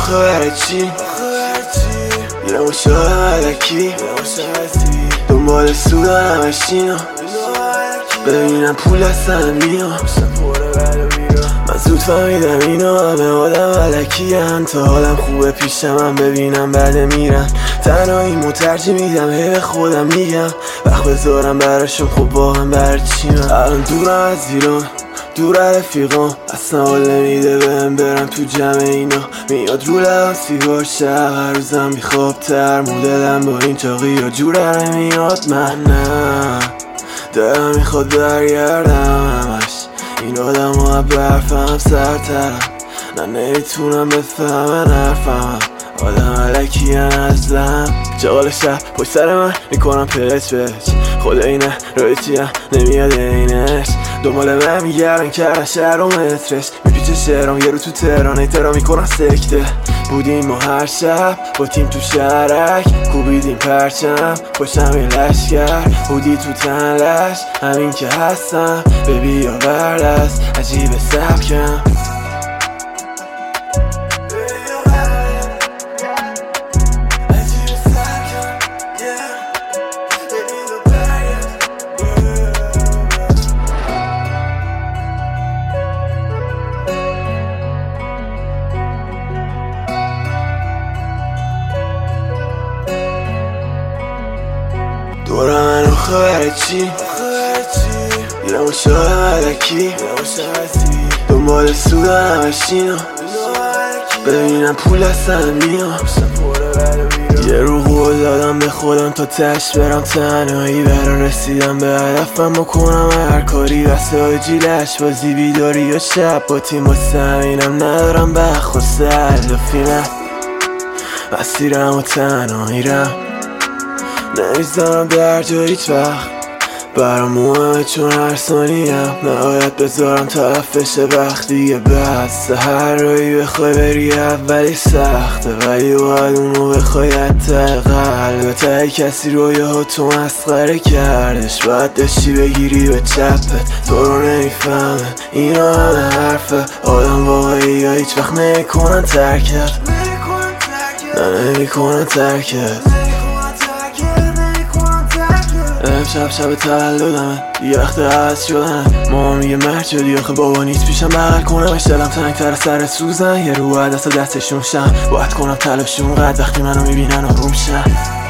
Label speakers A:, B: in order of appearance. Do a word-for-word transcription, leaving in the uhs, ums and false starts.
A: آخه برای چی یه مشاهده ملکی دنبال سودن همشینا ببینم پول هستن میام من زود فهمیدم اینا همه آدم ملکی هم تا حالم خوبه پیشم هم ببینم بعد میرن تنهایی مترجم میدم هی به خودم میگم وقت بذارم براشون خب واقعا برای چی من الان دورم از ایران دور رفیقان اصلا حال نمیده بهم برم تو جمع اینا میاد رو لبم سیگار شب هر روزم بیخواب تر مدلم با این چاقی یا جوره نمیاد من نه دلم میخواد برگردم همش این آدم ها برفم سرترم نه نمیتونم بفهمن حرفم آدم علکی ازم جغال شب پشت سر من میکنم پچ پچ خدا اینه روی چیم نمیاد اینش دنبال من میگردن کردن شهر و مترش میپیچه شهرام یه رو تو تهران ایترا میکنن سکته بودیم ما هر شب با تیم تو شهرک کوبیدیم پرچم پشتم یه لشگر بودی تو تنلش همین که هستم ببی یا بردست عجیب سبکم دورم من آخه برای چی یه مشاهده ملکی دنبال سودن همشینا ببینم پول هستن میام یه رو قول دادم به خودم تا تش برم تنهایی برا رسیدم به هدفم بکنم هر کاری واسه آجیلش بازی بیداری یا شب با تیم واسه همینم ندارم بخ و سلافی من مسیرم و تنهاییرم نمیزنم در جا هیچ وقت برام مهمه چون هر ثانیم نهایت بذارم طرف بشه وقت دیگه بس هر روی بخوای بری اولی سخته ولی باید اونو بخوای حتی قلب تا کسی رویاها تو مسخره کردش باید داشتی بگیری به چپت تو رو نمیفهمه اینا همه حرفه آدم واقعی یا هیچ وقت نمیکنن ترکت نه نمیکنن ترکت امشب شب تولدمه یه وقت عوض شدن ماما میگه مرد شدی آخه بابا نیست پیشم بغل کنمش دلم تنگتر سر سوزن یه رو باید دست دستشون شم باید کنم تلاشون قد وقتی منو میبینن آروم شن